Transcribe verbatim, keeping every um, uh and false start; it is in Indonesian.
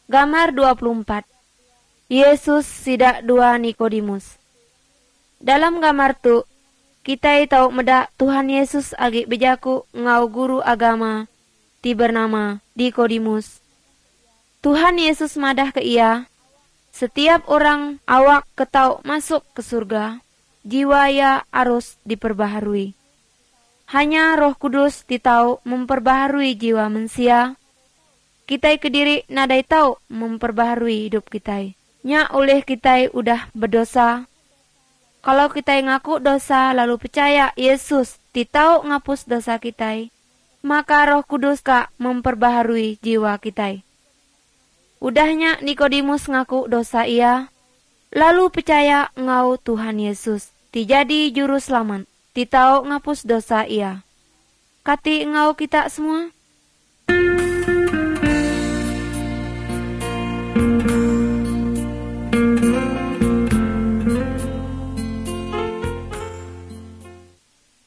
Gambar dua puluh empat. Yesus sidak dua Nikodemus. Dalam gambar tu, kita tahu medak Tuhan Yesus agi bejaku ngau guru agama ti bernama Nikodemus. Tuhan Yesus madah ke ia, setiap orang awak ketau masuk ke surga, jiwa ya harus diperbaharui. Hanya Roh Kudus ditau memperbaharui jiwa manusia. Kita kediri nadai tahu memperbaharui hidup kita. Nya oleh kita udah berdosa. Kalau kita ngaku dosa lalu percaya Yesus ditau ngapus dosa kita, maka Roh Kudus kak memperbaharui jiwa kita. Udahnya Nikodemus ngaku dosa ia, lalu percaya ngau Tuhan Yesus, dijadi juru selamat, ditau ngapus dosa ia. Kati ngau kita semua.